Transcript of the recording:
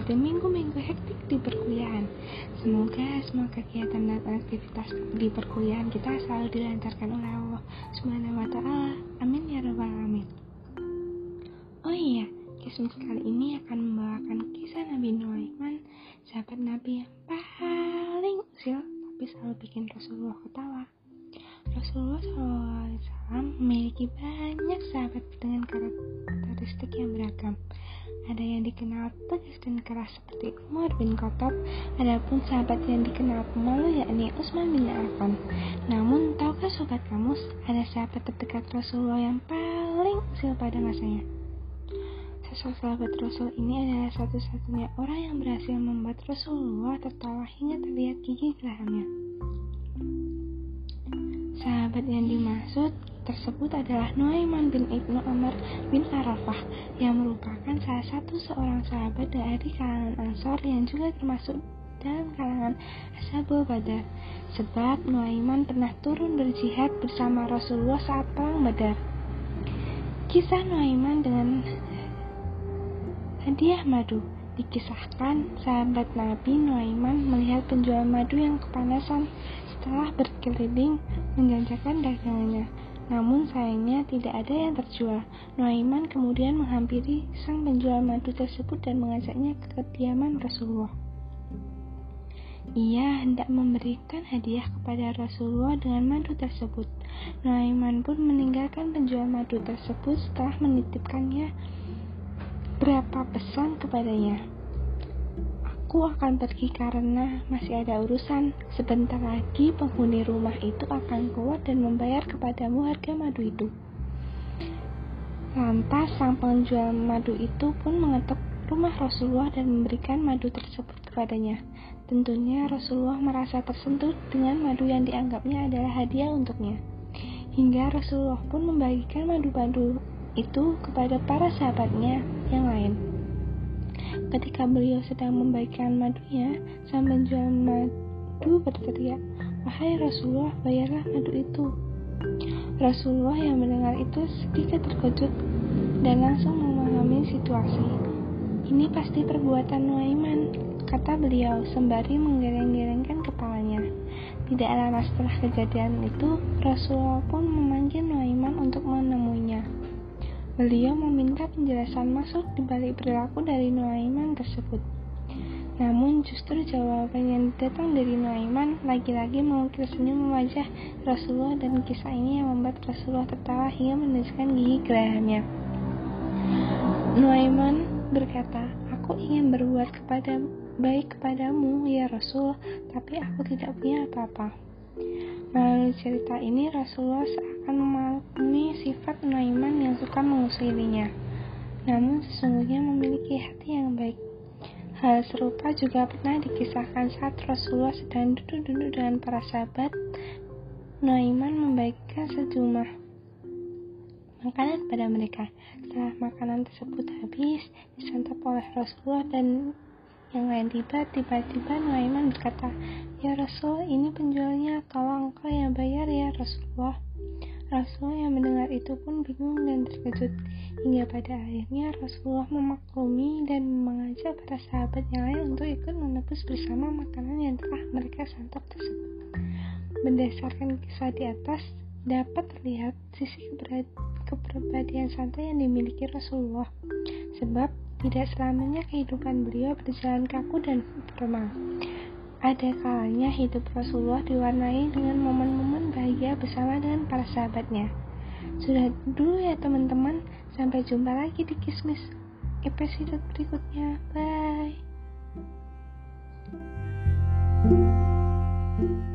melewati minggu-minggu hektik di perkuliahan. Semoga semua kegiatan dan aktivitas di perkuliahan kita selalu dilancarkan oleh Allah Subhanahu wa Ta'ala. Amin ya Rabbal Alamin. Oh iya, Kismis kali ini akan membawakan kisah Nabi Nuaiman, sahabat Nabi yang paling usil tapi selalu bikin Rasulullah ketawa. Rasulullah SAW memiliki banyak sahabat dengan karakteristik yang beragam. Ada yang dikenal tegas dan keras seperti Umar bin Khattab, adapun sahabat yang dikenal pemalu yakni Utsman bin Affan. Namun, tahukah sobat kamus, ada sahabat terdekat Rasulullah yang paling usil pada masanya? Sosok sahabat Rasul ini adalah satu-satunya orang yang berhasil membuat Rasulullah tertawa hingga terlihat gigi geraham. Sahabat yang dimaksud tersebut adalah Nuaiman bin Ibnu Amr bin Arafah, yang merupakan salah satu seorang sahabat dari kalangan Ansor yang juga termasuk dalam kalangan Ashabul Badar. Sebab Nuaiman pernah turun berjihad bersama Rasulullah saat perang Badar. Kisah Nuaiman dengan hadiah madu. Dikisahkan sahabat Nabi Nuaiman melihat penjual madu yang kepanasan setelah berkeliling menjajakan dagangannya. Namun sayangnya tidak ada yang terjual. Nuaiman kemudian menghampiri sang penjual madu tersebut dan mengajaknya ke kediaman Rasulullah. Ia hendak memberikan hadiah kepada Rasulullah dengan madu tersebut. Nuaiman pun meninggalkan penjual madu tersebut setelah menitipkannya berapa pesan kepadanya. Aku akan pergi karena masih ada urusan. Sebentar lagi penghuni rumah itu akan keluar dan membayar kepadamu harga madu itu. Lantas sang penjual madu itu pun mengetuk rumah Rasulullah dan memberikan madu tersebut kepadanya. Tentunya Rasulullah merasa tersentuh dengan madu yang dianggapnya adalah hadiah untuknya. Hingga Rasulullah pun membagikan madu-madu itu kepada para sahabatnya yang lain. Ketika beliau sedang membagikan madunya, sang penjual madu berteriak, "Wahai Rasulullah, bayarlah madu itu." Rasulullah yang mendengar itu sedikit terkejut dan langsung memahami situasi. "Ini pasti perbuatan Nuaiman," kata beliau sembari menggeleng-gelengkan kepalanya. Tidak lama setelah kejadian itu, Rasulullah pun memanggil Nuaiman untuk menemuinya. Beliau meminta penjelasan maksud dibalik perilaku dari Nuaiman tersebut. Namun justru jawaban yang datang dari Nuaiman lagi-lagi mengukir senyum wajah Rasulullah, dan kisah ini yang membuat Rasulullah tertawa hingga menunjukkan gigi gerahamnya. Nuaiman berkata, "Aku ingin berbuat baik kepadamu ya Rasul, tapi aku tidak punya apa-apa." Melalui cerita ini, Rasulullah seakan memaklumi sifat Nuaiman yang suka mengusilinya, namun sesungguhnya memiliki hati yang baik. Hal serupa juga pernah dikisahkan saat Rasulullah sedang duduk-duduk dengan para sahabat. Nuaiman membagikan sejumlah makanan kepada mereka. Setelah makanan tersebut habis, disantap oleh Rasulullah dan yang lain tiba-tiba Nuaiman berkata, "Ya Rasul, ini penjualnya, tolong engkau yang bayar ya Rasulullah." Rasulullah yang mendengar itu pun bingung dan terkejut, hingga pada akhirnya Rasulullah memaklumi dan mengajak para sahabat yang lain untuk ikut menebus bersama makanan yang telah mereka santap tersebut. Berdasarkan kisah di atas, dapat terlihat sisi kepribadian santai yang dimiliki Rasulullah, sebab tidak selamanya kehidupan beliau berjalan kaku dan formal. Ada kalanya hidup Rasulullah diwarnai dengan momen-momen bahagia bersama dengan para sahabatnya. Sudah dulu ya teman-teman, sampai jumpa lagi di Kismis episode berikutnya. Bye.